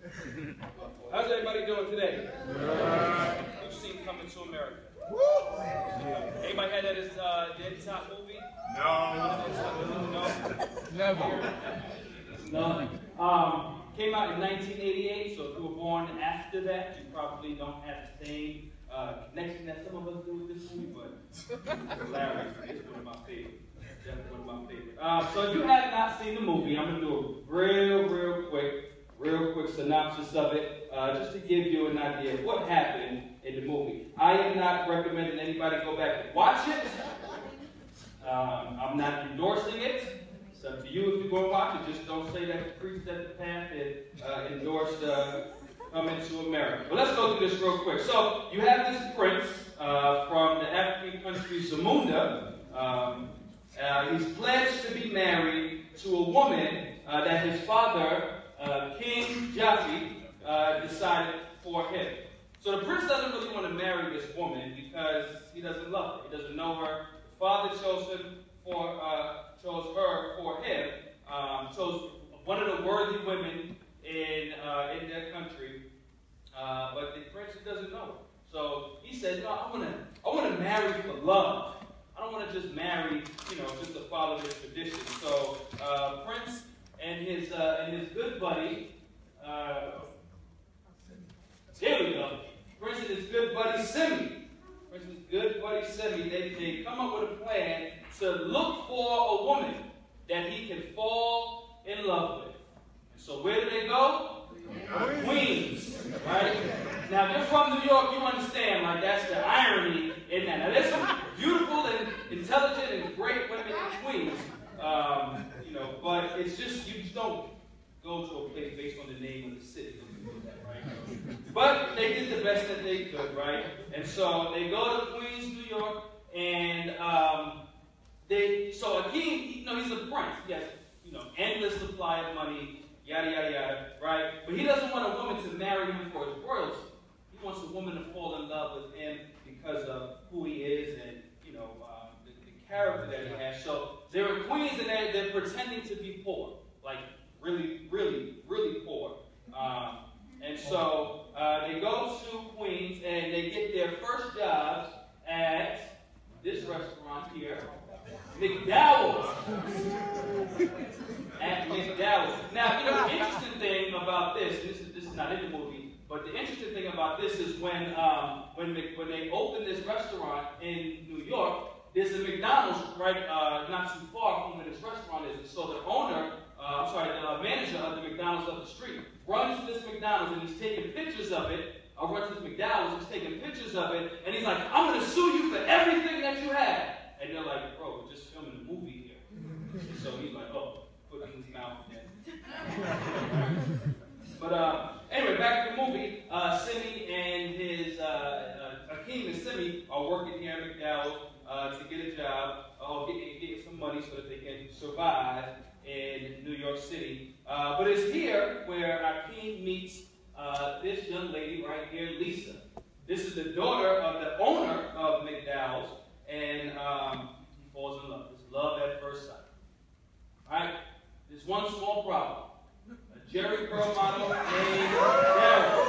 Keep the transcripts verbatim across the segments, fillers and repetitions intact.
How's everybody doing today? You've seen Coming to America. Anybody had that as uh, their top movie? No. No? Never. No. Um, came out in nineteen eighty-eight, so if you were born after that, you probably don't have the same uh, connection that some of us do with this movie, but hilarious. It's one of my favorites. Definitely one of my favorites. Uh, so if you have not seen the movie, I'm going to do a real, real quick, real quick synopsis of it, uh, just to give you an idea of what happened in the movie. I am not recommending anybody go back and watch it. Um, I'm not endorsing it. It's up to you if you go and watch it. Just don't say that the priest at the path had uh, endorsed uh, Coming to America. But let's go through this real quick. So you have this prince uh, from the African country Zamunda. Um, uh, he's pledged to be married to a woman uh, that his father, uh, King Jaffe, uh, decided for him. So the prince doesn't really want to marry this woman because he doesn't love her. He doesn't know her. The father chose him for uh, chose her for him. Um, chose one of the worthy women in uh, in their country, uh, but the prince doesn't know her. So he said, "No, I want to I want to marry for love. I don't want to just marry, you know, just to follow this tradition." So uh, Prince and his uh, and his good buddy. Uh, There we go. Prince and his good buddy Simi. Prince and his good buddy Simi, they, they come up with a plan to look for a woman that he can fall in love with. And so where do they go? Queens. Right? Now, if you're from New York, you understand, like, that's the irony in that. Now, there's some beautiful and intelligent and great women in Queens. Um, you know, but it's just, you just don't go to a place based on the name of the city. Right? But they did the best that they could, right? And so they go to Queens, New York, and um, they. So a king, you know, he's a prince. He has, you know, endless supply of money, yada yada yada, right? But he doesn't want a woman to marry him for his royalty. He wants a woman to fall in love with him because of who he is and, you know, uh, the, the character that he has. So they're in Queens and they're, they're pretending to be poor, like really, really, really poor. Um, And so uh, they go to Queens and they get their first jobs at this restaurant here, McDowell's. At McDowell's. Now, you know, the interesting thing about this, and this is, this is not in the movie, but the interesting thing about this is when um, when, Mc, when they open this restaurant in New York, there's a McDonald's right uh, not too far from where this restaurant is. And so the owner, uh, I'm sorry, the uh, manager of the McDonald's up the street, runs to this McDonald's and he's taking pictures of it. I run to this McDonald's, he's taking pictures of it, and he's like, "I'm going to sue you for everything that you have." And they're like, "Bro, we're just filming a movie here." And so he's like, "Oh, put it in his mouth again." But uh, anyway, back to the movie. Uh, Simi and his, uh, uh, Akeem and Simi are working here at McDowell's uh, to get a job, or uh, get, get some money so that they can survive in New York City. Uh, but it's here where Akeem meets uh, this young lady right here, Lisa. This is the daughter of the owner of McDowell's, and um, he falls in love. It's love at first sight. All right? There's one small problem. A Jerry Curl model named Daryl.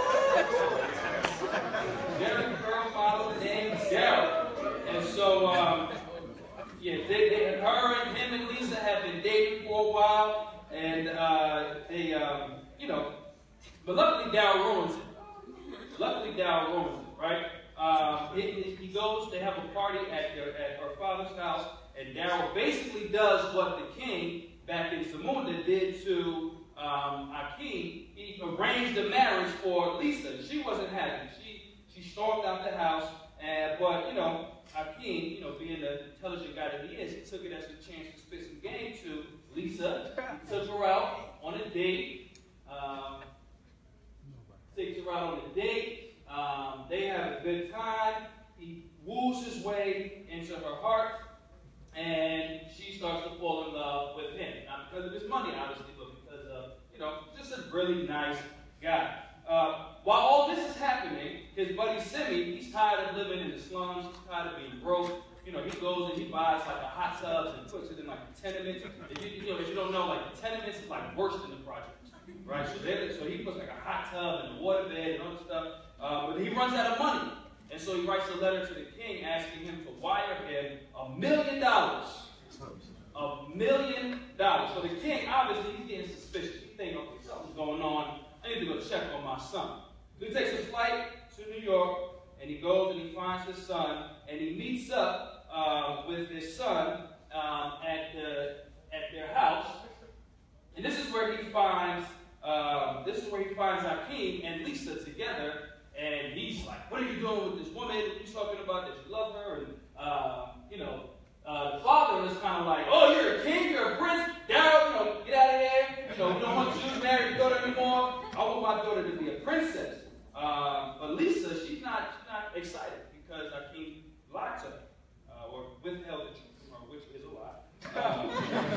Jerry Curl model named Daryl. And so, um, yeah, they, they, her and him and Lisa have been dating for a while, and uh, they, um, you know, but luckily Daryl ruins it. Luckily Daryl ruins it, right? Um, it, it, he goes, they have a party at, their, at her father's house, and Daryl basically does what the king back in Zamunda did to um, Akeem. He arranged a marriage for Lisa. She wasn't happy. She she stormed out the house, and, but, you know, Akeem, you know, being the intelligent guy that he is, he took it as a chance to spit some game to Lisa. He took her out on a date. Um, takes her out on a date. Um, they have a good time. He woos his way into her heart, and she starts to fall in love with him. Not because of his money, obviously, but because of, you know, just a really nice guy. Uh, while all this is happening, his buddy Simi, he's tired of living in the slums. He's tired of being broke. You know, he goes and he buys like a hot tub and puts it in like a tenement. If you, you know, if you don't know, like the tenements is like worse than the projects. right? So, they, so he puts like a hot tub and a water bed and all this stuff. Uh, but he runs out of money. And so he writes a letter to the king asking him to wire him a million dollars. A million dollars. So the king, obviously, he's getting suspicious. He's thinking, okay, something's going on. I need to go check on my son. So he takes a flight to New York, and he goes and he finds his son, and he meets up uh, with his son um, at, the, at their house. And this is where he finds, um, this is where he finds Hakeem and Lisa together. And he's like, what are you doing with this woman? What are you talking about that you love her? And, uh, you know, uh, the father is kind of like, oh, you're a king, you're a prince. Daryl, you know, get out of here. You know, we don't want you to marry your daughter anymore. I want my daughter to be a princess. Uh, but Lisa, she's not, she's not excited because Hakeem lied to her uh, or withheld the truth from her, which is a lie. Um,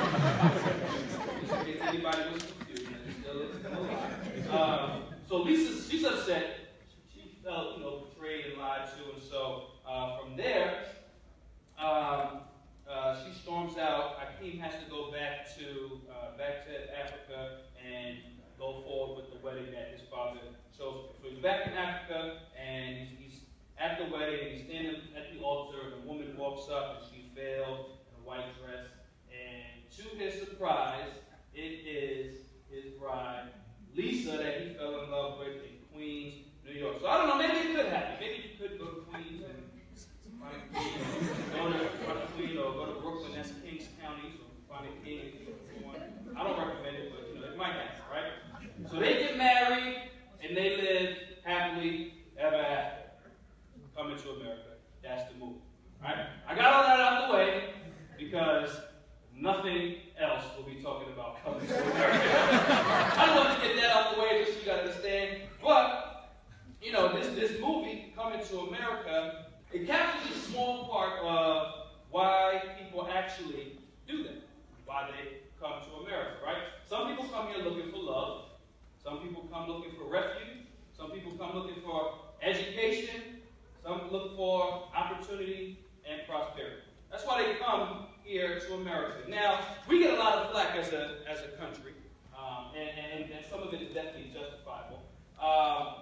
in case anybody was confused, it still is a lie. Um, so Lisa, she's upset. Felt, you know, betrayed and lied to, and so uh, from there, um, uh, she storms out. Hakeem has to go back to uh, back to Africa and go forward with the wedding that his father chose. So he's back in Africa, and he's, he's at the wedding, and he's standing at the altar, and a woman walks up, and she's veiled in a white dress, and to his surprise, it is his bride, Lisa, that he fell in love with in Queens, New York. So I don't know, maybe it could happen. Maybe you could go to Queens and find a king, go to, find a queen, or go to Brooklyn, that's Kings County, so find a king if you want. I don't recommend it, but you know, it might happen, right? So they get married, and they live happily ever after. Coming to America, that's the movie, right? I got all that out of the way, because nothing else will be talking about coming to America. I don't want to get that out of the way, just so you got to understand. But you know, this, this movie, Coming to America, it captures a small part of why people actually do that, why they come to America, right? Some people come here looking for love. Some people come looking for refuge. Some people come looking for education. Some look for opportunity and prosperity. That's why they come here to America. Now, we get a lot of flack as a, as a country, um, and, and, and some of it is definitely justifiable. Um,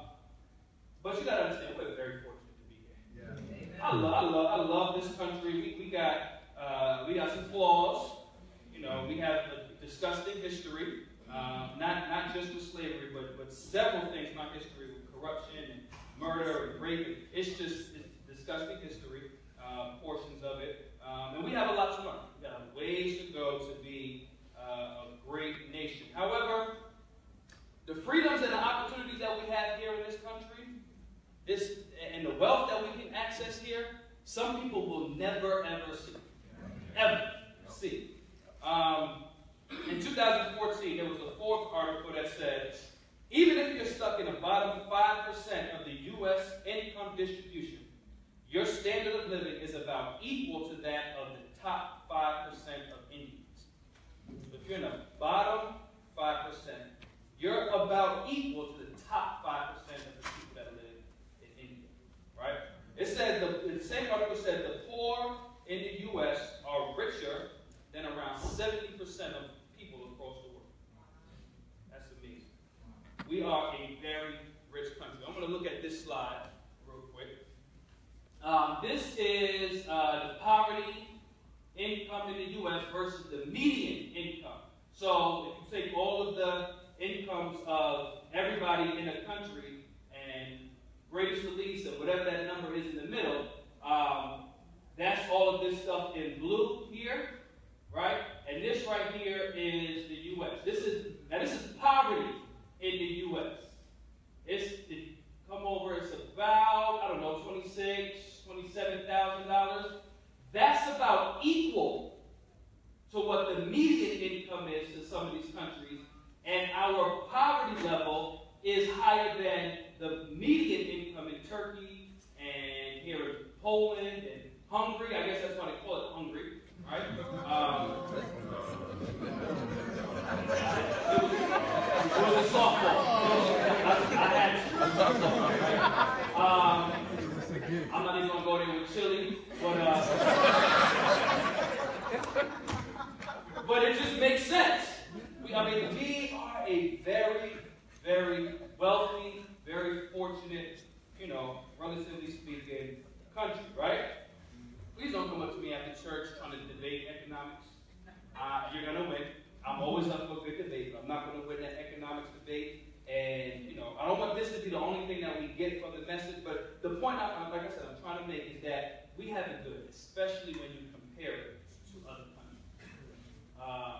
But you got to understand, we're very fortunate to be here. Yeah. I love, I love, I love this country. We, we got, uh, we got some flaws. You know, we have a disgusting history, um, not not just with slavery, but but several things in our history with corruption and murder and rape. It's just it's disgusting history, uh, portions of it, um, and we have a lot to learn. We got a ways to go to be uh, a great nation. However, the freedoms and the opportunities that we have here in this country, this, and the wealth that we can access here, some people will never, ever see. Ever see. Um, in two thousand fourteen, there was a Forbes article that said, even if you're stuck in the bottom five percent of the U S income distribution, your standard of living is about equal to that of the top five percent of Indians. If you're in the bottom five percent, you're about equal to the top five percent of the people that live in India, right? It said, the, the same article said the poor in the U S are richer than around seventy percent of people across the world. That's amazing. We are a very rich country. I'm going to look at this slide real quick. Um, this is uh, the poverty income in the U S versus the median income. So if you take all of the incomes of everybody in a country and greatest to least and whatever that number is in the middle, um, that's all of this stuff in blue here, right? And this right here is the U S. This is now this is poverty in the U S. It's it come over. It's about I don't know twenty-six, twenty-seven thousand dollars. That's about equal to what the median income is in some of these countries. And our poverty level is higher than the median income in Turkey and here in Poland and Hungary. I guess that's why they call it Hungary, right? Um, it, was, it was a softball. I, I had to. Um, I'm not even going to go there with Chile, but, uh, but it just makes sense. We, I mean, we are a very, very wealthy, very fortunate, you know, relatively speaking, country, right? Please don't come up to me after church trying to debate economics. Uh, you're going to win. I'm always up for a good debate, but I'm not going to win that economics debate. And, you know, I don't want this to be the only thing that we get from the message, but the point, I, like I said, I'm trying to make is that we have it good, especially when you compare it to other countries. Uh,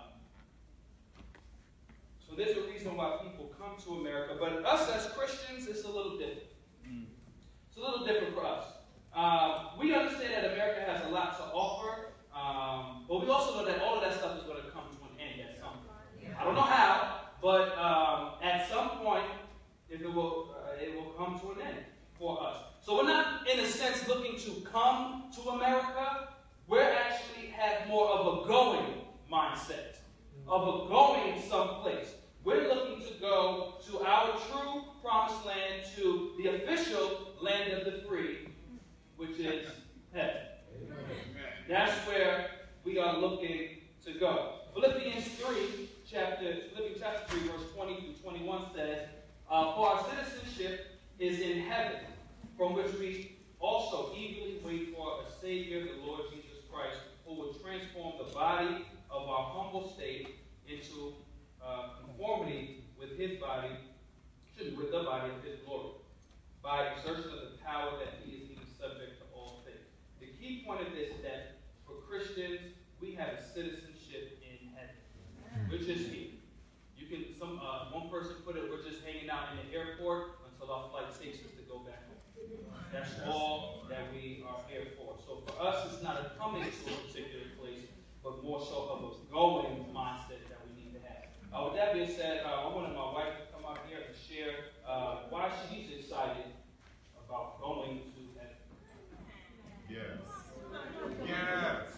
so there's a reason why people come to America, but us as Christians, it's a little different. It's a little different for us. Uh, we understand that America has a lot to offer, um, but we also know that all of that stuff is going to come to an end at some point. I don't know how, but um, at some point, if it will, uh, it will come to an end for us. So we're not, in a sense, looking to come to America. We're actually have more of a going mindset, of a going someplace. We're looking to go to our true promised land, to the official land of the free, which is heaven. That's where we are looking to go. Philippians three, chapter, Philippians chapter three, verse twenty through twenty-one says, uh, for our citizenship is in heaven, from which we also eagerly wait for a Savior, the Lord Jesus Christ, who will transform the body of our humble state into uh, conformity with his body, with the body of his glory, by exertion of the power that he is even subject to all things. The key point of this is that for Christians, we have a citizenship in heaven, which is here. You can, some uh, one person put it, we're just hanging out in the airport until our flight takes us to go back home. That's all that we are here for. So for us, it's not a coming to a particular place, but more so of a going mindset that we need to have. Uh, with that being said, uh, I wanted my wife to come out here and share uh, why she's excited about going to heaven. Yes. Yes.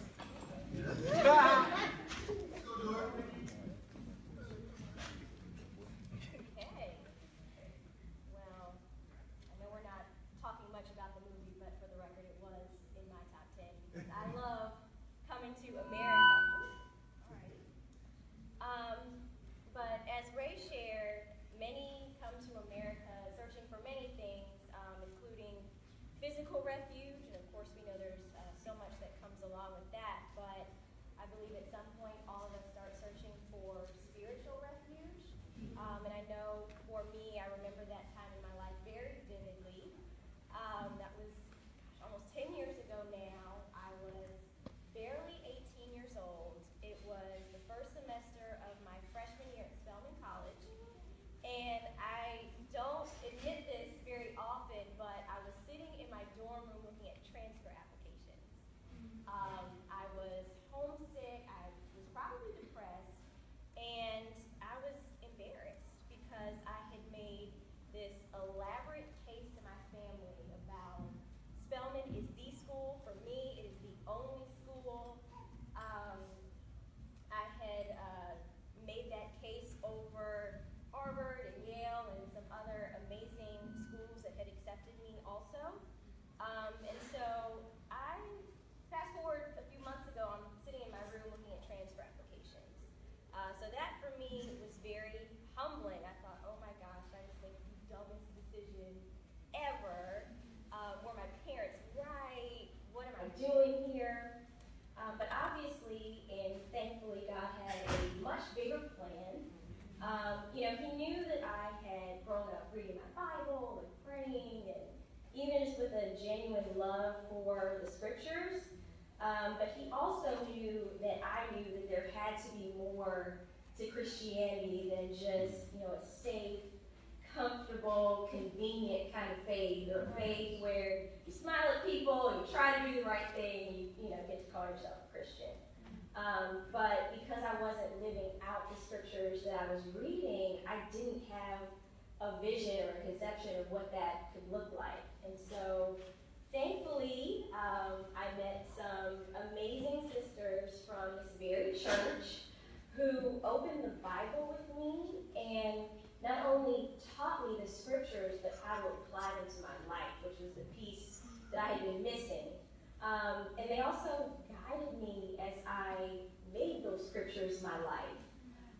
Okay. Well, I know we're not talking much about the movie, but for the record, it was in my top ten because I love coming to America. All right. Um, but as Ray shared, many come to America searching for many things, um, including physical refuge, and of course we know there's uh, so much that comes along with that, but I believe at some point all of us start searching for spiritual refuge. Um, and I know for me, I remember that time in my life very vividly. Um, that was gosh, almost ten years ago now. I was barely eighteen years old. It was the first semester of my freshman year at Spelman College. And I don't admit this very often, but I was sitting in my dorm room looking at transfer applications. Um, I was homesick, I was probably depressed, and I was embarrassed because I had made this elaborate case to my family about Spelman is the school for me, it is the only school. Um, I had uh, made that case over Harvard and Yale and some other amazing schools that had accepted me also. Um, and so I, fast forward a few months ago, I'm sitting in my room looking at transfer applications. Uh, so that for me was very humbling. I thought, oh my gosh, I just made the dumbest decision ever. Uh, were my parents right? What am I doing here? Um, but obviously, and thankfully, God had a much bigger plan. Um, you know, he knew that I had grown up reading my Bible and praying, and even just with a genuine love for the scriptures. Um, but he also knew that I knew that there had to be more to Christianity than just, you know, a safe, comfortable, convenient kind of faith, or a faith where you smile at people and you try to do the right thing and you, you know, get to call yourself a Christian. Um, but because I wasn't living out the scriptures that I was reading, I didn't have a vision or a conception of what that could look like. And so, thankfully, um, I met some amazing sisters from this very church who opened the Bible with me and not only taught me the scriptures, but how to apply them to my life, which was the piece that I had been missing. Um, and they also guided me as I made those scriptures my life.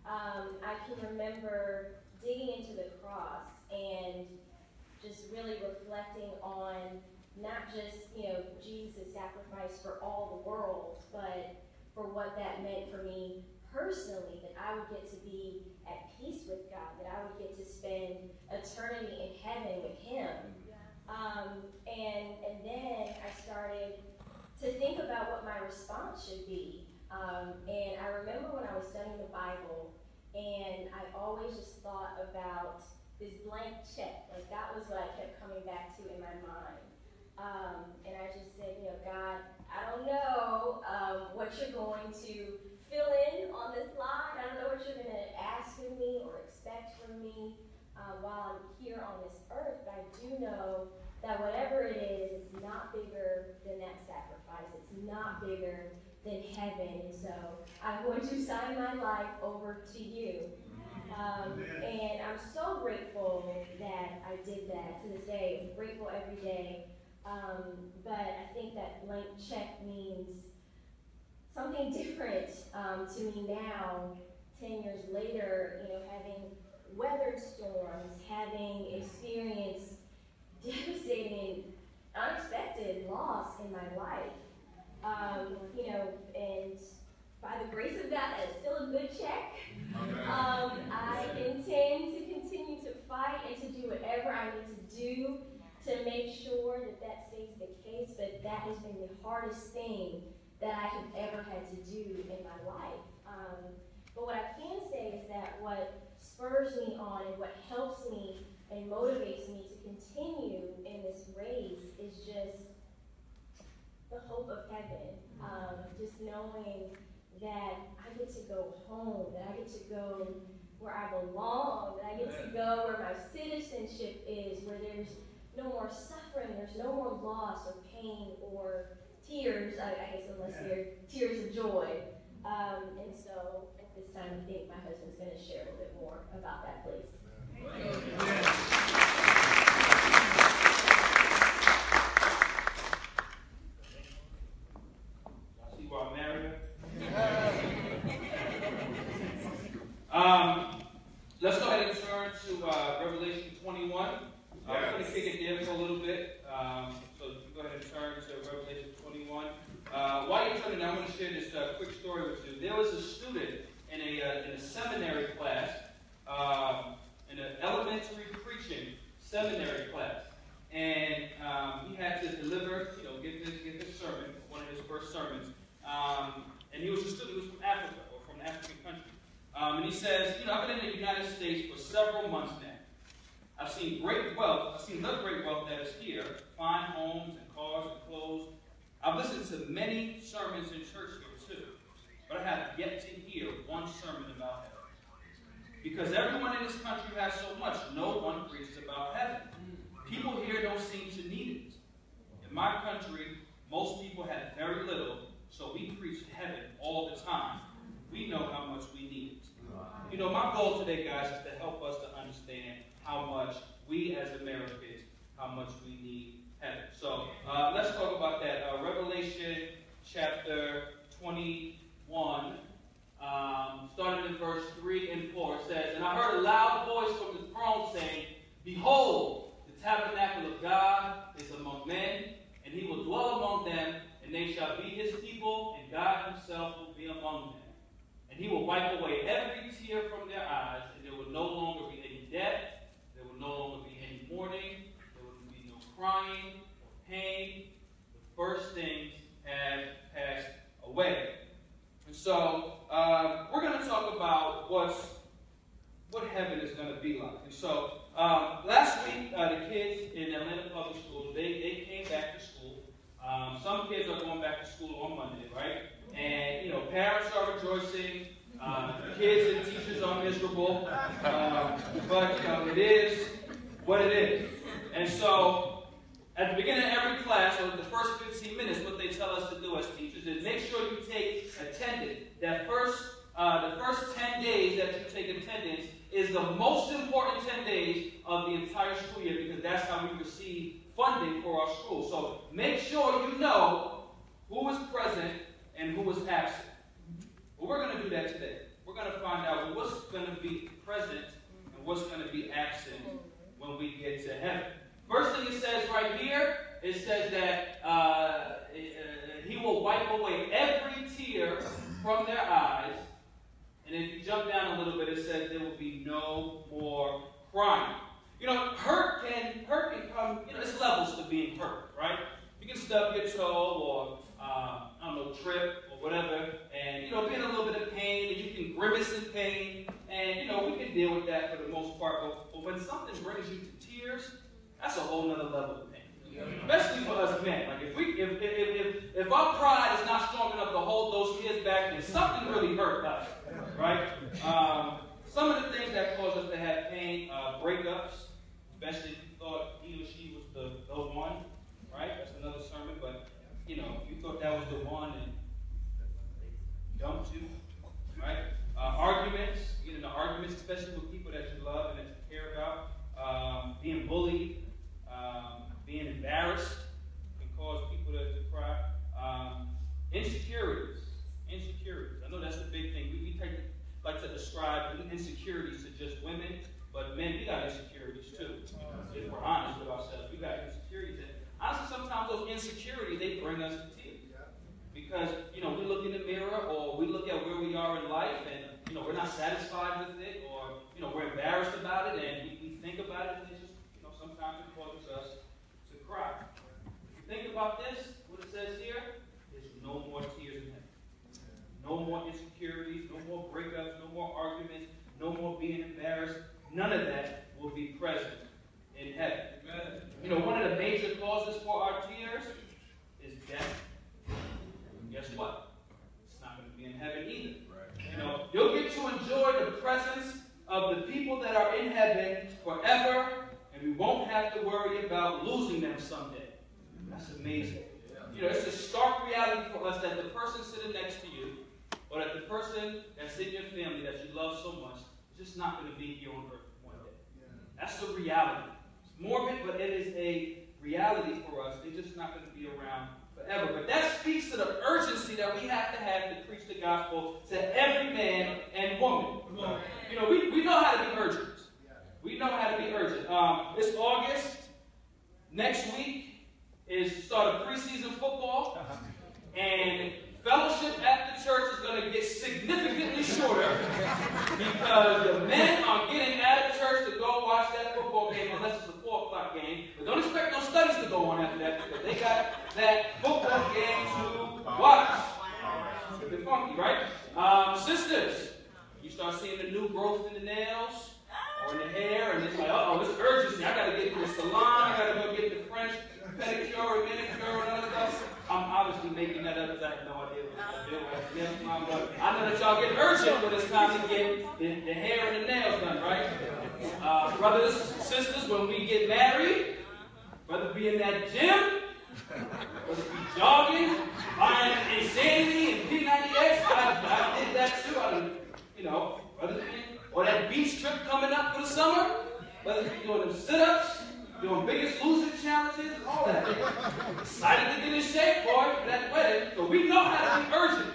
um, I can remember digging into the cross and just really reflecting on not just, you know, Jesus' sacrifice for all the world, but for what that meant for me personally, that I would get to be at peace with God, that I would get to spend eternity in heaven with Him. Um, and, and then I started to think about what my response should be. Um, and I remember when I was studying the Bible, and I always just thought about this blank check. Like, that was what I kept coming back to in my mind. Um, and I just said, you know, God, I don't know um, what you're going to fill in on this line. I don't know what you're going to ask of me or expect from me uh, while I'm here on this earth. But I do know that whatever it is, it's not bigger than that sacrifice. It's not bigger than heaven. And so I'm going to sign my life over to you. Um, and I'm so grateful that I did that to this day. I'm grateful every day. Um, but I think that blank check means something different um, to me now, ten years later, you know, having weathered storms, having experienced devastating, unexpected loss in my life. Um, you know, and by the grace of God, that is still a good check. Um, I intend to continue to fight and to do whatever I need to do to make sure that that stays the case, but that has been the hardest thing that I have ever had to do in my life. Um, but what I can say is that what spurs me on and what helps me and motivates me to continue in this race is just the hope of heaven. Um, just knowing that I get to go home, that I get to go where I belong, that I get to go where my citizenship is, where there's no more suffering, there's no more loss or pain or tears, I, I guess unless they're tears of joy. Um, and so at this time, I think my husband's going to share a little bit more about that place. I see why I'm married. um, let's go ahead and turn to uh, Revelation twenty-one. Uh, I'm going to kick it there for a little bit. Um, so you go ahead and turn to Revelation twenty-one. Uh, while you're turning, I'm going to share this uh, quick story with you. There was a student in a, uh, in a seminary class, um, in an elementary preaching seminary class. And um, he had to deliver, you know, give this, give this sermon, one of his first sermons. Um, and he was a student, he was from Africa, or from an African country. Um, and he says, you know, I've been in the United States for several months now. I've seen great wealth, I've seen the great wealth that is here, fine homes and cars and clothes. I've listened to many sermons in church here too, but I have yet to hear one sermon about heaven. Because everyone in this country has so much, no one preaches about heaven. People here don't seem to need it. In my country, most people have very little, so we preach heaven all the time. We know how much we need it. You know, my goal today, guys, is to help us to understand how much we as Americans, how much we need heaven. So uh, let's talk about that. Uh, Revelation chapter twenty-one, um, starting in verse three and four, it says, "And I heard a loud voice from the throne saying, Behold, the tabernacle of God is among men, and he will dwell among them, and they shall be his people, and God himself will be among them. And he will wipe away every tear from their eyes, and there will no longer be any death, there will no longer be any mourning, there will be no crying or pain. The first things have passed away." And so uh, we're going to talk about what's what heaven is going to be like. And so um, last week, uh, the kids in Atlanta Public Schools, they, they came back to school. Um, some kids are going back to school on Monday, right? And, you know, parents are rejoicing. Uh, kids and teachers are miserable. Um, but, you know, it is what it is. And so at the beginning of every class, or the first fifteen minutes, what they tell us to do as teachers is make sure you take attendance. That first, uh, the first ten days that you take attendance is the most important ten days of the entire school year, because that's how we receive funding for our school. So make sure you know who was present and who was absent. Well, we're going to do that today. we're going to find out what's going to be present and what's going to be absent when we get to heaven. First thing it says right here, it says that uh, he will wipe away every tear from their eyes. And if you jump down a little bit, it says there will be no more crying. You know, hurt can hurt can come, you know, it's levels to being hurt, right? You can stub your toe or, uh, I don't know, trip or whatever, and, you know, be in a little bit of pain, and you can grimace in pain, and, you know, we can deal with that for the most part, but, but when something brings you to tears, that's a whole nother level of pain. Especially for us men. Like, if we, if, if, if, if our pride is not strong enough to hold those tears back, then something really hurt us, right? Um, some of the things that cause us to have pain, uh, breakups, especially if you thought he or she was the, the one, right? That's another sermon, but, you know, if you thought that was the one and they dumped you, right? Uh, arguments, get into arguments, especially with people that you love and that you care about. Um, being bullied, um, being embarrassed can cause people to, to cry. Um, insecurities, insecurities. I know that's the big thing. We, we take, like to describe insecurities to just women, but men, we got insecurities too. If we're honest with ourselves, we got insecurities. And honestly, sometimes those insecurities, they bring us to tears. Because, you know, we look in the mirror or we look at where we are in life and, you know, we're not satisfied with it or, you know, we're embarrassed about it and we, we think about it and it's just, you know, sometimes it causes us to cry. If you think about this, what it says here, there's no more tears in heaven. No more insecurities, no more breakups, no more arguments, no more being embarrassed. None of that will be present in heaven. Amen. You know, one of the major causes for our tears is death. And guess what? It's not going to be in heaven either. Right. You know, you'll get to enjoy the presence of the people that are in heaven forever, and we won't have to worry about losing them someday. That's amazing. You know, it's a stark reality for us that the person sitting next to you, or that the person that's in your family that you love so much, is just not going to be here on earth one day. That's the reality. It's morbid, but it is a reality for us. They're just not going to be around forever. But that speaks to the urgency that we have to have to preach the gospel to every man and woman. You know, we, we know how to be urgent. We know how to be urgent. Um, it's August. Next week is start of preseason football. And fellowship at the church is going to get significantly shorter because the men are getting out of church to go watch that football game unless it's a four o'clock game. But don't expect no studies to go on after that because they got that football game to watch. It's a bit funky, right? Um, sisters, you start seeing the new growth in the nails or in the hair, and it's like, uh-oh, it's urgency. I got to get to the salon. I got to go get the French pedicure and manicure and all that stuff. I'm obviously making that up because I have no idea what I'm doing. Yes, Mom, but I know that y'all get urgent when it's time to get the, the hair and the nails done, right? Uh, brothers, sisters, when we get married, whether it be in that gym, whether it be jogging, buying Insanity and P ninety X, I, I did that too. I, you know, whether it be, or that beach trip coming up for the summer, whether it be doing them sit-ups, doing biggest loser challenges, all that. Excited to get in shape, boy, for that wedding. So we know how to be urgent.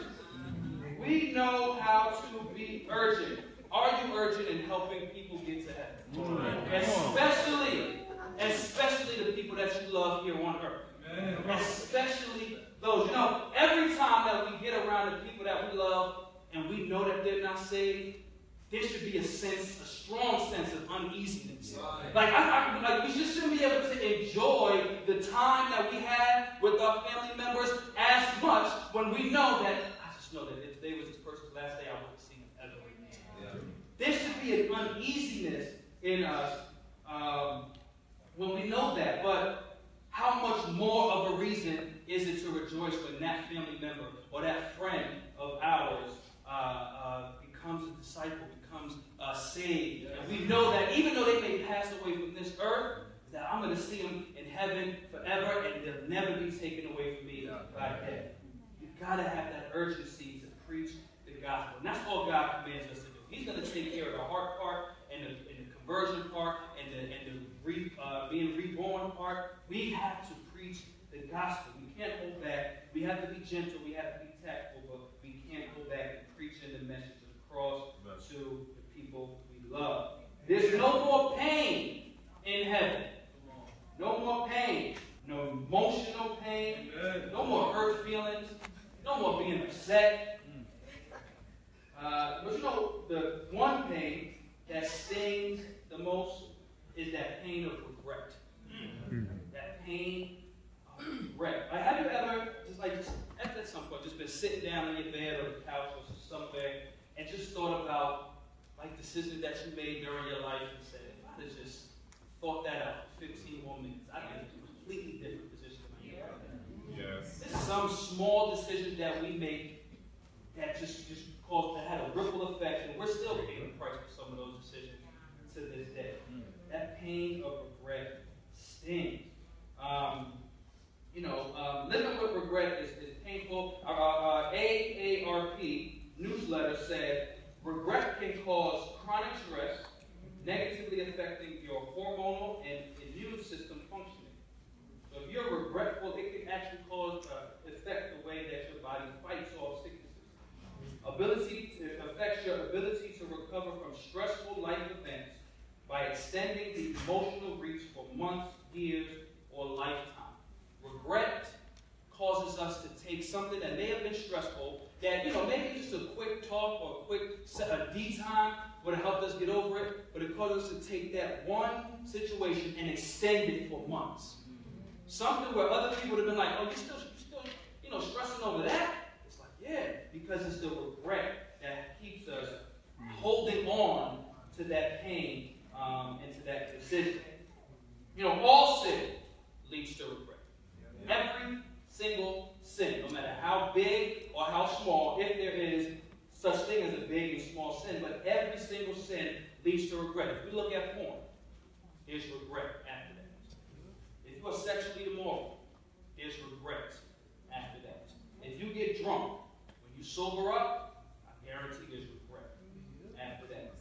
We know how to be urgent. Are you urgent in helping people get to heaven? Especially, especially the people that you love here on earth. Especially those. You know, every time that we get around the people that we love and we know that they're not saved, there should be a sense, a strong sense of uneasiness. Like, I, I, like we just shouldn't be able to enjoy the time that we have with our family members as much when we know that, I just know that if today was this person's last day, I wouldn't see him ever again. Yeah. There should be an uneasiness in us um, when we know that. But how much more of a reason is it to rejoice when that family member or that friend of ours uh, uh, becomes a disciple, becomes uh, saved. And we know that even though they may pass away from this earth, that I'm going to see them in heaven forever and they'll never be taken away from me by death. You've got to have that urgency to preach the gospel. And that's all God commands us to do. He's going to take care of the heart part and the, and the conversion part and the, and the re, uh, being reborn part. We have to preach the gospel. We can't hold back. We have to be gentle. We have to be tactful, but we can't go back and preach in the message of the cross people we love. There's no more pain in heaven. No more pain. No emotional pain. No more hurt feelings. No more being upset. Uh, but you know, the one pain that stings the most is that pain of regret. That pain of regret. Like, have you ever, just like, just, at some point, just been sitting down on your bed or the couch or somewhere and just thought about, like, decisions that you made during your life and said, if I'd have just thought that out for fifteen more minutes, I'd be in a completely different position than I am right now. Yes. This is some small decision that we make that just, just caused, that had a ripple effect, and we're still paying the price for some of those decisions to this day. That pain of regret stings. Um, you know, um, living with regret is, is painful. Uh, uh, A A R P newsletter said, regret can cause chronic stress, negatively affecting your hormonal and immune system functioning. So if you're regretful, it can actually cause, uh, affect the way that your body fights off sicknesses. Ability to affect your ability to recover from stressful life events by extending the emotional reach for months, years, or lifetime. Regret causes us to take something that may have been stressful, that, you know, maybe just a quick talk or a quick a D time would have helped us get over it, but it caused us to take that one situation and extend it for months. Something where other people would have been like, oh, you're still, you're still, you know, stressing over that? It's like, yeah, because it's the regret that keeps us holding on to that pain um, and to that decision. You know, all sin leads to regret. Every single sin, no matter how big or how small, if there is such thing as a big and small sin, but every single sin leads to regret. If we look at porn, there's regret after that. If you are sexually immoral, there's regret after that. If you get drunk, when you sober up, I guarantee there's regret after that.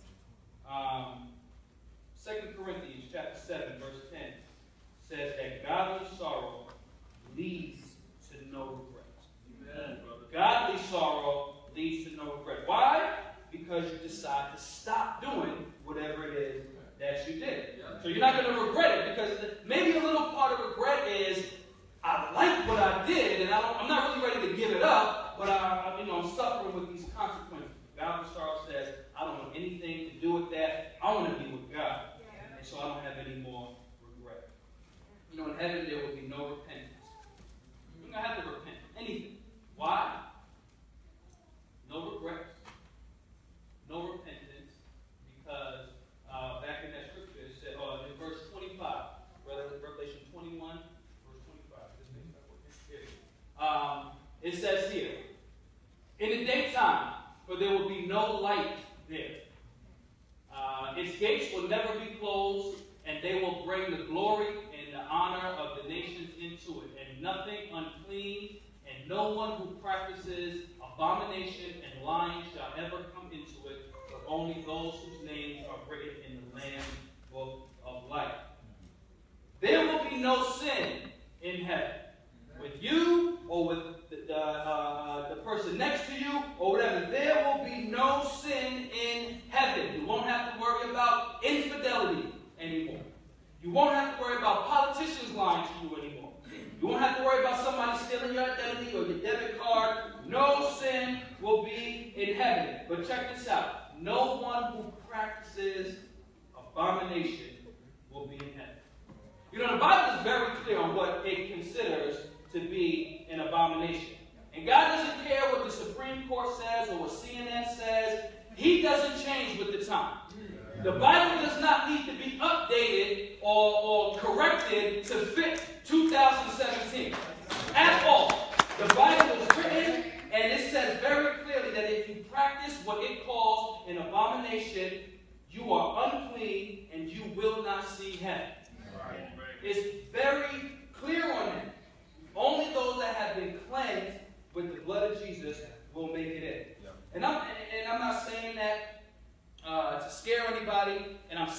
Um, Second Corinthians chapter seven, verse ten says that godly sorrow leads to no regret. Amen. Godly sorrow leads to no regret. Why? Because you decide to stop doing whatever it is that you did. So you're not going to regret it, because maybe a little part of regret is, I like what I did, and I don't, I'm not really ready to give it up, but I, you know, I'm suffering with these consequences. Godly sorrow says, I don't want anything to do with that. I want to be with God. And so I don't have any more regret. You know, in heaven there will be no repentance. You're going to have to repent. Anything. Why? No regrets. No repentance. Because uh, back in that scripture it said, oh, in verse twenty-five, Revelation twenty-one, verse twenty-five. This makes that work. Um, it says here, in the daytime, for there will be no light there. Uh, its gates will never be closed, and they will bring the glory and the honor of the nations into it. And nothing unclean, and no one who practices abomination and lying shall ever come into it, but only those whose names are written in the Lamb's book of life. There will be no sin in heaven, with you or with the, the, uh, the person next to you or whatever. There will be no sin in heaven. You won't have to worry about infidelity anymore. You won't have to worry about politicians lying to you anymore. You won't have to worry about somebody stealing your identity or your debit card. No sin will be in heaven. But check this out. No one who practices abomination will be in heaven. You know, the Bible is very clear on what it considers to be an abomination. And God doesn't care what the Supreme Court says or what C N N says. He doesn't change with the time. The Bible does not need to be updated or, or corrected to fit two thousand seventeen at all. The Bible is written, and it says very clearly that if you practice what it calls an abomination, you are unclean and you will not see heaven. It's very clear on that. Only those that have been cleansed with the blood of Jesus will make it in. And I'm, and I'm not saying that uh, to scare anybody, and I'm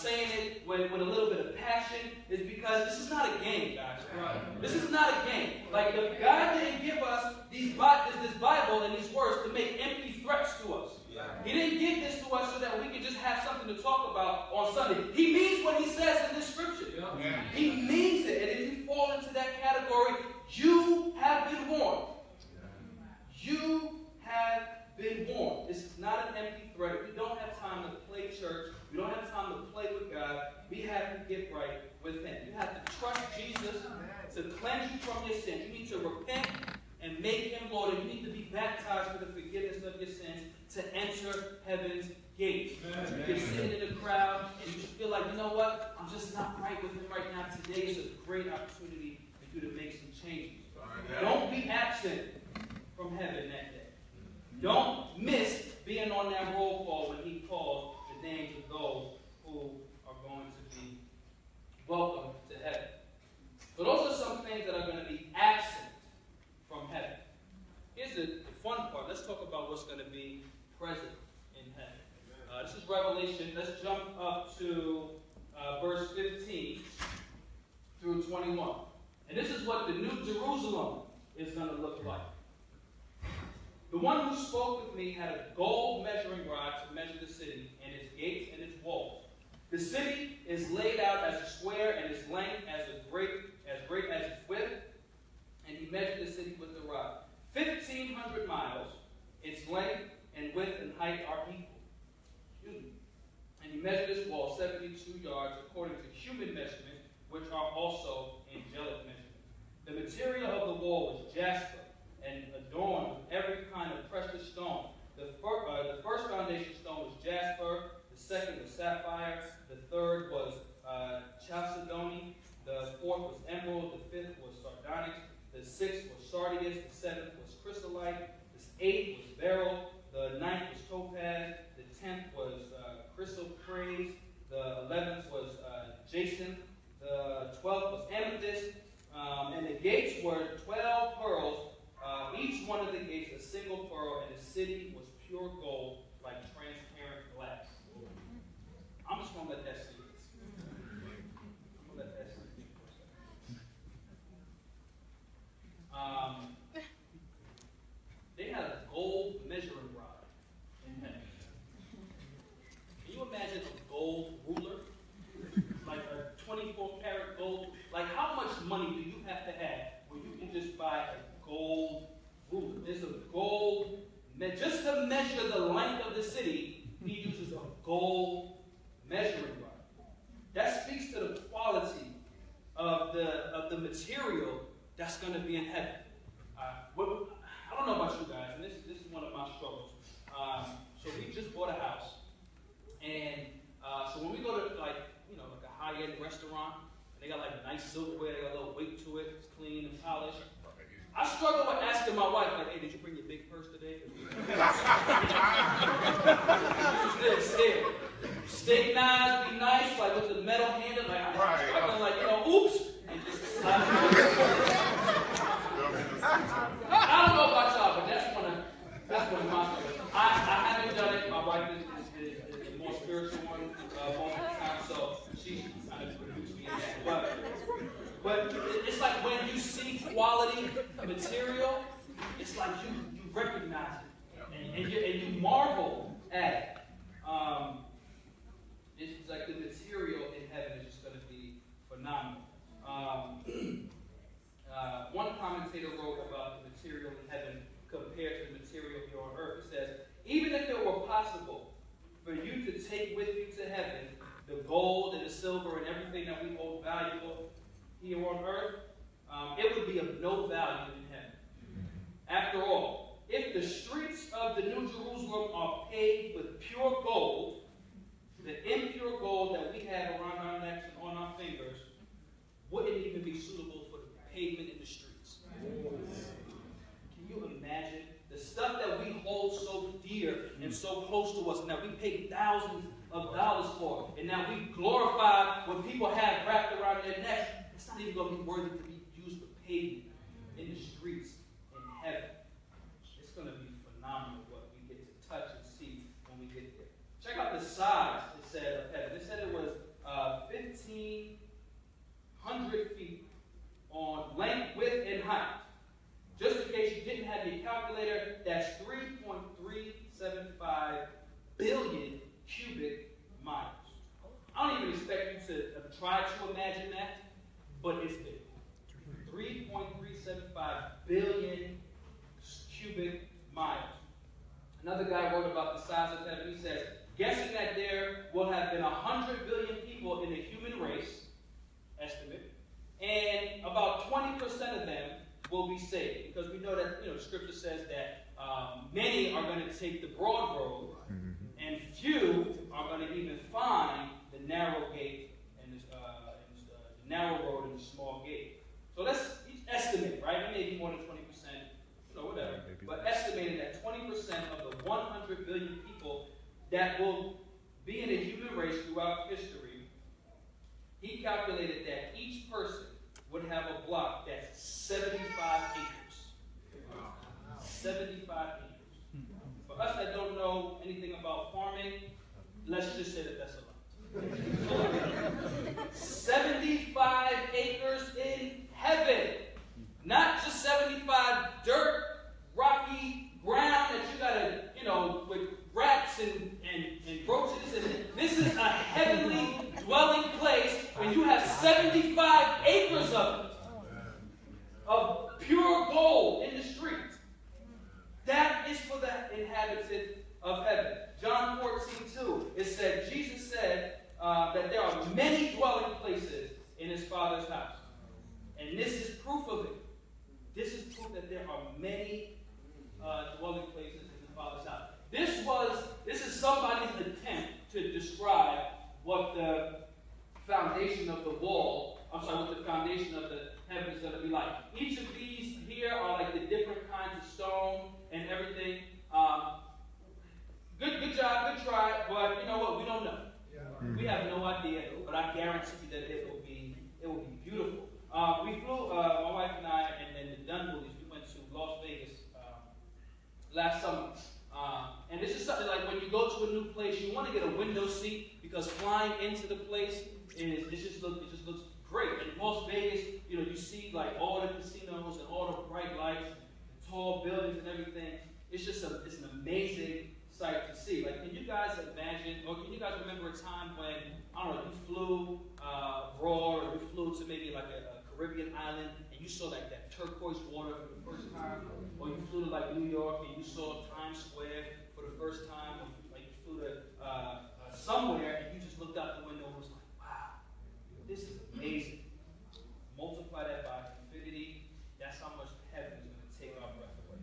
saying it with, with a little bit of passion is because this is not a game, guys. Right. This is not a game. Like, the, God didn't give us these, this, this Bible and these words to make empty threats to us. Yeah. He didn't give this to us so that we could just have something to talk about on Sunday. He means what he says in this scripture. Yeah. Yeah. He means it. And if you fall into that category, you have been warned. You have been warned. This is not an empty threat. We don't have time to play church. We don't have time to play with God. We have to get right with him. You have to trust Jesus to cleanse you from your sins. You need to repent and make him Lord. And you need to be baptized for the forgiveness of your sins to enter heaven's gates. Amen. You're sitting in the crowd and you just feel like, you know what? I'm just not right with him right now. Today is a great opportunity for you to make some changes. Amen. Don't be absent from heaven that day. Don't miss being on that roll call when he calls the names of those who are going to be welcome to heaven. So those are some things that are going to be absent from heaven. Here's the, the fun part. Let's talk about what's going to be present in heaven. Uh, this is Revelation. Let's jump up to uh, verse fifteen through twenty-one. And this is what the New Jerusalem is going to look like. The one who spoke with me had a gold measuring rod to measure the city and its gates and its walls. The city is laid out as a square, and its length as a great as great as its width. And he measured the city with the rod. Fifteen hundred miles. Its length and width and height are equal. Excuse me. And he measured its wall seventy-two yards according to human measurement, which are also angelic measurement. The material of the wall was jasper and adorned with every kind of precious stone. The, fir- uh, the first foundation stone was jasper, the second was sapphire, the third was uh, chalcedony, the fourth was emerald, the fifth was sardonyx, the sixth was sardius, the seventh was chrysolite, the eighth was beryl, the ninth was topaz, the tenth was uh, chrysoprase, the eleventh was uh, jacinth, the twelfth was amethyst, um, and the gates were twelve pearls. Uh, each one of the gates a single pearl, and the city was pure gold, like transparent glass. I'm just going to let that sit. I'm going to let that sit for a second. Um, they had a gold measuring rod in heaven. Can you imagine a gold ruler? Like a twenty-four karat gold? Like, how much money do you have to have where you can just buy a gold ruler? There's a gold, just to measure the length of the city, he uses a gold measuring rod. That speaks to the quality of the of the material that's going to be in heaven. Uh, what, I don't know about you guys, and this, this is one of my struggles. Um, so we just bought a house, and uh, so when we go to like you know like a high-end restaurant, and they got like nice silverware, they got a little weight to it, it's clean and polished. I struggle with asking my wife, like, hey, did you bring your big purse today? Stay, stay nice, be nice, like with the metal handle, like I'm right. struggling, like, you know, oops, and just slide it. I don't know about y'all, but that's one of that's one of my struggles. I, I haven't done it. My wife is, is, is the more spiritual one uh, most of the time, so she kind of produced me in that. But, But it's like when you see quality material, it's like you, you recognize it. And, and, you, and you marvel at it. Um, it's like the material in heaven is just going to be phenomenal. Um, uh, one commentator wrote about the material in heaven compared to the material here on earth. It says, even if it were possible for you to take with you to heaven the gold and the silver and everything that we hold valuable here on earth, um, it would be of no value in heaven. After all, if the streets of the New Jerusalem are paved with pure gold, the impure gold that we have around our necks and on our fingers wouldn't even be suitable for the pavement in the streets. Can you imagine the stuff that we hold so dear and so close to us and that we pay thousands of dollars for, and now we glorify what people have wrapped around their necks? It's not even going to be worthy to be used for pavement in the streets in heaven. It's going to be phenomenal what we get to touch and see when we get there. Check out the size, it said, of heaven. It said it was you to uh, try to imagine that, but it's big. three point three seven five billion cubic miles. Another guy wrote about the size of heaven. He says, guessing that there will have been one hundred billion people in the human race, estimate, and about twenty percent of them will be saved. Because we know that, you know, the scripture says that um, many are going to take the broad road, and few are going to even find the narrow gate and the, uh, and the, uh, the narrow road and the small gate. So let's estimate, right? It may be more than twenty percent, you know, whatever. But estimating that twenty percent of the one hundred billion people that will be in the human race throughout history, he calculated that each person would have a block that's seventy-five acres. seventy-five acres. For us that don't know anything about farming, let's just say that that's a lot. seventy-five acres in heaven. Not just seventy-five dirt, rocky ground that you gotta, you know, with rats and, and, and roaches. And this is a heavenly dwelling place when you have seventy-five acres of it. Of pure gold in the streets. That is for the inhabited of heaven. John fourteen two, it said, Jesus said uh, that there are many dwelling places in his Father's house. And this is proof of it. This is proof that there are many uh, dwelling places in the Father's house. This was, this is somebody's attempt to describe what the foundation of the wall, I'm sorry, what the foundation of the heaven is going to be like. Each of these here are like the different kinds of stone and everything. Um, good, good job, good try, but you know what? We don't know. Yeah. We have no idea, but I guarantee you that it will be, it will be beautiful. Uh, we flew, uh, my wife and I, and then the Dunwoodies, we went to Las Vegas um, last summer. Uh, and this is something like when you go to a new place, you want to get a window seat because flying into the place is it just look it just looks great. In Las Vegas, you know, you see like all the casinos and all the bright lights, and tall buildings and everything. It's just a it's an amazing sight to see. Like, can you guys imagine, or can you guys remember a time when I don't know, you flew uh, abroad, or you flew to maybe like a, a Caribbean island, and you saw like that turquoise water for the first time, or you flew to like New York and you saw Times Square for the first time, or like you flew to uh, uh, somewhere and you just looked out the window and was like, wow, this is amazing. Multiply that by infinity. That's how much heaven is going to take our breath away.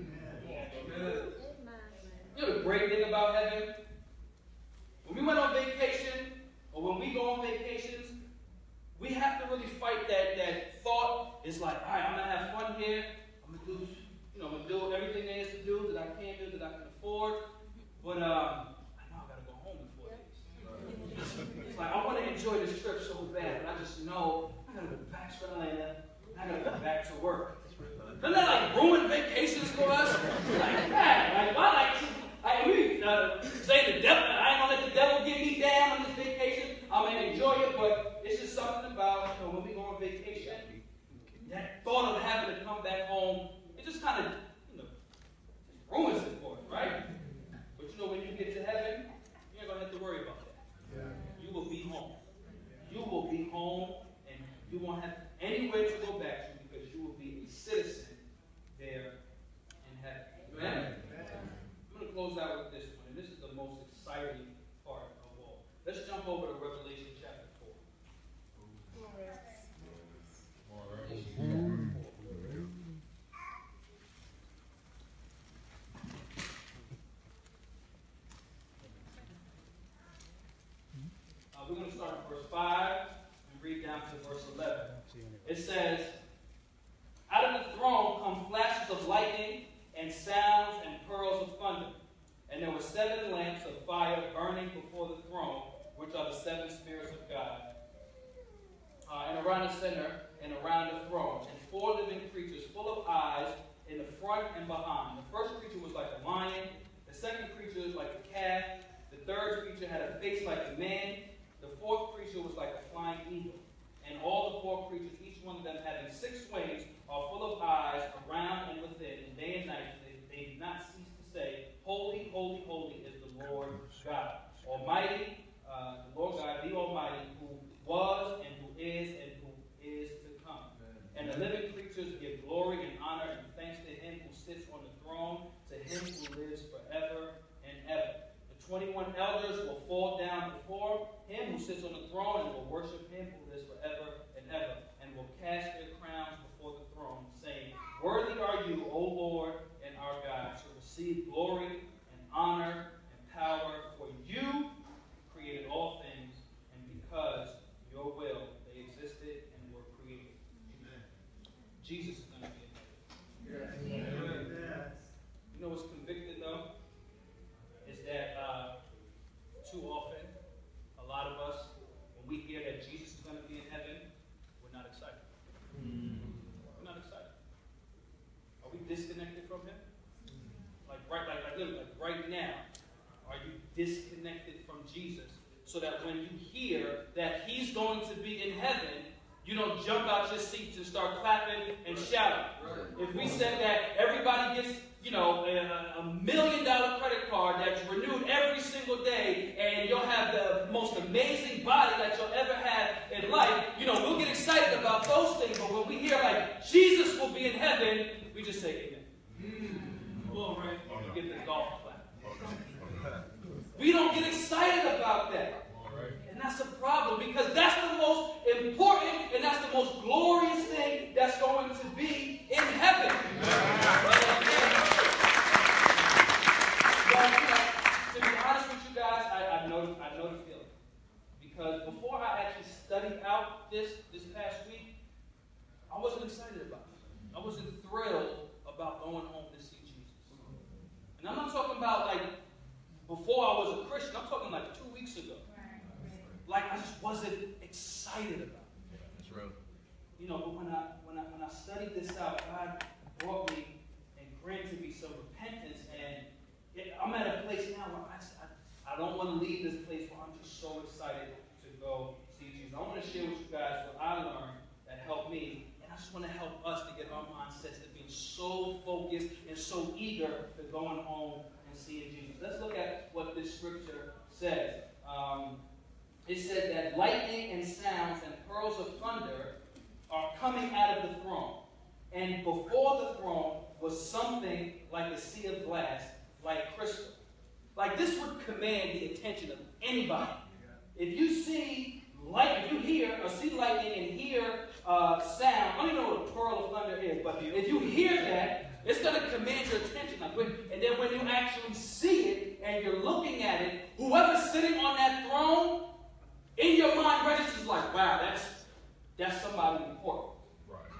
Amen. You know the great thing about heaven? When we went on vacation, or when we go on vacations, we have to really fight that, that thought. It's like, all right, I'm going to have fun here. I'm going to do, you know, I'm going to do everything there is to do that I can do, that I can afford. But um, I know I got to go home in four days. It's like, I want to enjoy this trip so bad, but I just know I got to go back to Atlanta. I got to go back to work. Doesn't that like ruin vacations for us? Like, man, like, why like, I, we uh, say the devil, I ain't going to let the devil get me down on this vacation. I'm going to enjoy it, but it's just something about, you know, when we go on vacation, that thought of having to come back home, it just kind of, you know, just ruins it for us, right? But you know, when you get to heaven, you ain't going to have to worry about that. Yeah. You will be home. You will be home, and you won't have anywhere to go back to because you will be a citizen there in heaven. Amen? I'm going to close out with this one, and this is the most exciting part of all. Let's jump over to Revelation chapter four. Revelation chapter four. Uh, we're going to start in verse five and read down to verse eleven. It says, out of the throne come flashes of lightning and sounds and pearls of thunder. And there were seven lamps of fire burning before the throne, which are the seven spirits of God. Uh, and around the center and around the throne, and four living creatures full of eyes in the front and behind. The first creature was like a lion. The second creature was like a calf. The third creature had a face like a man. The fourth creature was like a flying eagle. And all the four creatures, each one of them having six wings, are full of eyes around and within, and day and night they, they do not cease to say, holy, holy, holy is the Lord God. Almighty, uh, the Lord God, the Almighty, who sits on the throne and will worship him who lives forever and ever, and will cast their crowns before the throne, saying, Worthy are you, O Lord and our God, to receive glory and honor and power, for you created all things, and because your will they existed and were created. Amen. Jesus is going to be in heaven. Yes. You know what's convicted though? Is that uh, too often, a lot of us, when we hear that Jesus is going to be in heaven, we're not excited. Mm. We're not excited. Are we disconnected from him? Like right, like, like, literally, like right now, are you disconnected from Jesus? So that when you hear that he's going to be in heaven, you don't jump out your seats and start clapping and shouting. Right. If we said that everybody gets, you know, a, a million dollar credit card that's renewed every single day, and you'll have the most amazing body that you'll ever have in life, you know, we'll get excited about those things. But when we hear like Jesus will be in heaven, we just say amen. Mm. All right. You get the golf clap. We don't get excited about that. And that's a problem, because that's the most important and that's the most glorious thing that's going to be in heaven. But, you know, to be honest with you guys, I, I know I know the feeling. Because before I actually studied out this this past week, I wasn't excited about it. I wasn't thrilled about going home to see Jesus. And I'm not talking about like before I was a Christian. I'm talking like two weeks ago. Like I just wasn't excited about it. That's real. You know, but when I when I when I studied this out, God brought me and granted me some repentance, and it, I'm at a place now where I, I I don't want to leave this place where I'm just so excited to go see Jesus. I want to share with you guys what I learned that helped me, and I just want to help us to get our mindsets to being so focused and so eager to going home and seeing Jesus. Let's look at what this scripture says. Um, It said that lightning and sounds and pearls of thunder are coming out of the throne. And before the throne was something like a sea of glass, like crystal. Like this would command the attention of anybody. If you see light, if you hear or see lightning and hear uh, sound, I don't even know what a pearl of thunder is, but if you hear that, it's going to command your attention. Like when, and then when you actually see it and you're looking at it, whoever's sitting on that throne, in your mind registers like, wow, that's that's somebody important. Right.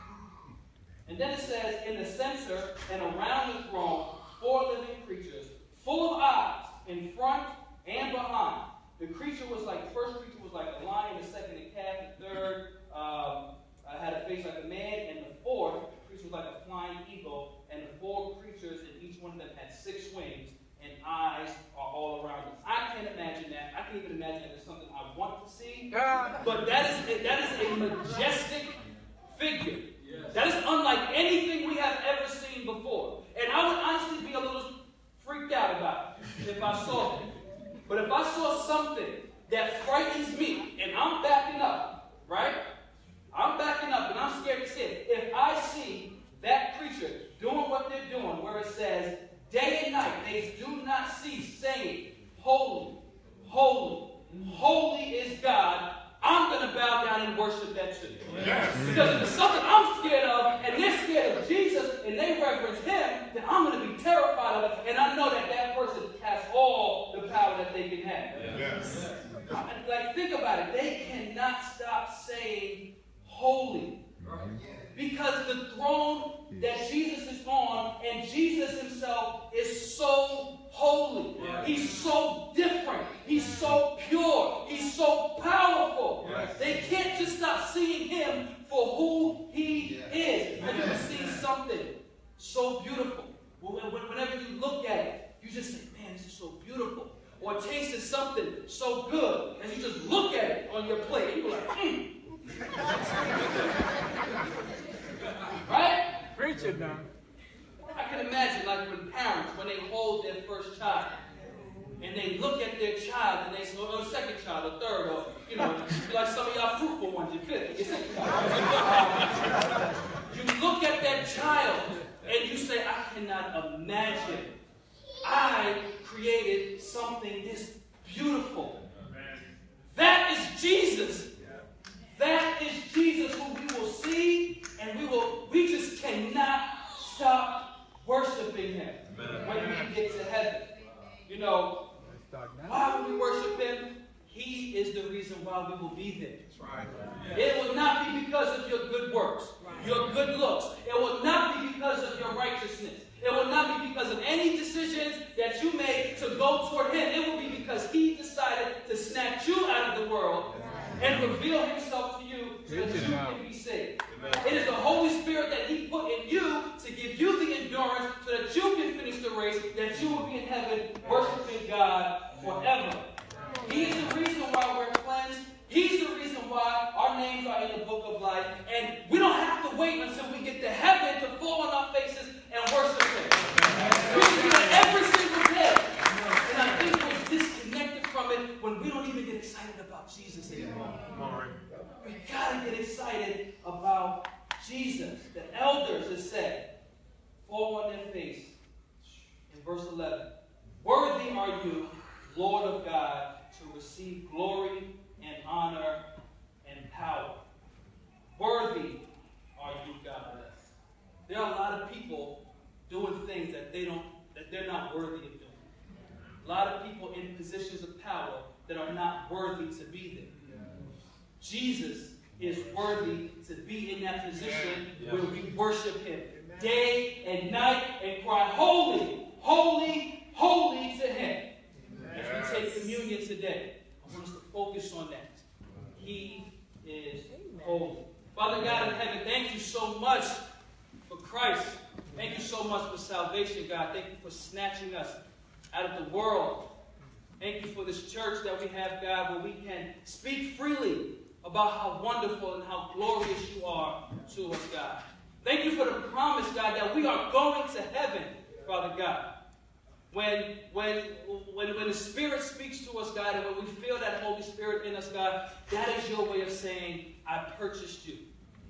And then it says, in the censer and around the throne, four living creatures, full of eyes, in front and behind. The creature was like, the first creature was like a lion, the second a cat, the third um, had a face like a man, and the fourth creature was like a flying eagle, and the four creatures, and each one of them had six wings, and eyes are all around us. I can't imagine that. I can't even imagine that it's something I want to see. But that is that is a majestic figure. Yes. That is unlike anything we have ever seen before. And I would honestly be a little freaked out about it if I saw it. But if I saw something that frightens me, and I'm backing up, right? I'm backing up, and I'm scared to see it. If I see that creature doing what they're doing, where it says, day and night, they do not cease saying, holy, holy, holy is God. I'm going to bow down and worship that too. Yes. Because if it's something I'm scared of, and they're scared of Jesus, and they reverence him, then I'm going to be terrified of it. And I know that that person has all the power that they can have. Yes. Like, think about it. They cannot stop saying holy. Because the throne that Jesus is on, and Jesus himself is so holy. Yes. He's so different. He's so pure. He's so powerful. Yes. They can't just stop seeing him for who he yes. is. Have you ever seen something so beautiful? Whenever you look at it, you just say, man, this is so beautiful. Or tasted something so good, and you just look at it on your plate, and you're like, hmm. Right? Preach it now. I can imagine, like when parents, when they hold their first child, and they look at their child, and they say, oh, second child, or third, or, you know, like some of y'all fruitful ones, your fifth, your second child. You look at that child, and you say, I cannot imagine I created something this beautiful. That is Jesus. be there. Right. It will not be because of your good works, your good looks. It will not be because of your righteousness. It will not be because of any decisions that you made to go toward him. It will be because he decided to snatch you out of the world and reveal himself to you so that you can be saved. It is the Holy Spirit that he put in you to give you the endurance so that you can finish the race, that you will be in heaven worshiping God forever. He is the reason why we're cleansed. He's the reason why our names are in the book of life. And we don't have to wait until we get to heaven to fall on our faces and worship him. We can do that every single day. And I think we're disconnected from it when we don't even get excited about Jesus anymore. We gotta get excited about Jesus. The elders have said, fall on their face. In verse eleven, worthy are you, Lord of God, to receive glory and honor and power. Worthy are you, God. There are a lot of people doing things that they don't, that they're not worthy of doing. A lot of people in positions of power that are not worthy to be there. Jesus is worthy to be in that position yeah. where we worship him day and night and cry, holy, holy, holy to him. Yes. As we take communion today, I want us to focus on that. He is holy. Father God in heaven, thank you so much for Christ. Thank you so much for salvation, God. Thank you for snatching us out of the world. Thank you for this church that we have, God, where we can speak freely about how wonderful and how glorious you are to us, God. Thank you for the promise, God, that we are going to heaven, Father God. When, when, when, when the Spirit speaks to us, God, and when we feel that Holy Spirit in us, God, that is your way of saying, I purchased you.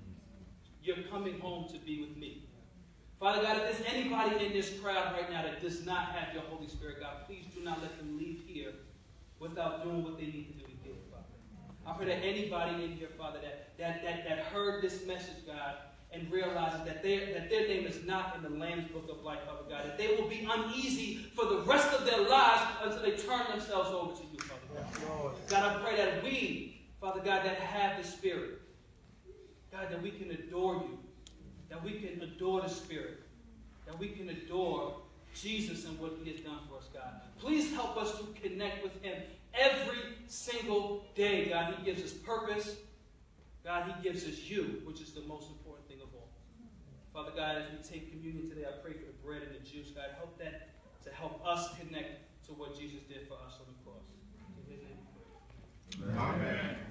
You're coming home to be with me. Father God, if there's anybody in this crowd right now that does not have your Holy Spirit, God, please do not let them leave here without doing what they need to do to get it, Father. I pray that anybody in here, Father, that, that, that, that heard this message, God, and realizes that, they, that their name is not in the Lamb's Book of Life, Father God, that they will be uneasy for the rest of their lives until they turn themselves over to you, Father God. God, I pray that we, Father God, that have the Spirit, God, that we can adore you, that we can adore the Spirit, that we can adore Jesus and what he has done for us, God. Please help us to connect with him every single day, God. He gives us purpose. God, he gives us you, which is the most important thing of all. Father God, as we take communion today, I pray for the bread and the juice. God, help that to help us connect to what Jesus did for us on the cross. In his name we pray. Amen.